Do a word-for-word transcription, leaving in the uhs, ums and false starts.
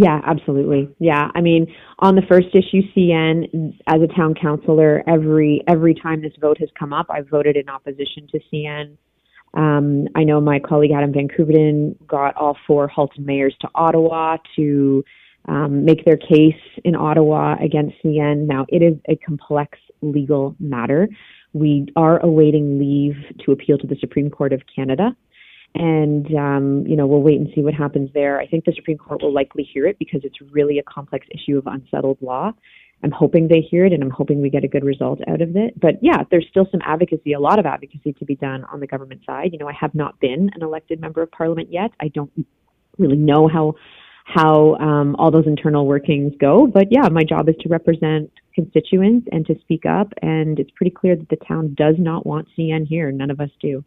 Yeah, absolutely. Yeah. I mean, on the first issue, C N, as a town councillor, every every time this vote has come up, I've voted in opposition to C N. Um, I know my colleague Adam Van Koeverden got all four Halton mayors to Ottawa to um, make their case in Ottawa against C N. Now, it is a complex legal matter. We are awaiting leave to appeal to the Supreme Court of Canada. And, um, you know, we'll wait and see what happens there. I think the Supreme Court will likely hear it because it's really a complex issue of unsettled law. I'm hoping they hear it, and I'm hoping we get a good result out of it. But yeah, there's still some advocacy, a lot of advocacy to be done on the government side. You know, I have not been an elected member of parliament yet. I don't really know how how um, all those internal workings go. But yeah, my job is to represent constituents and to speak up. And it's pretty clear that the town does not want C N here. None of us do.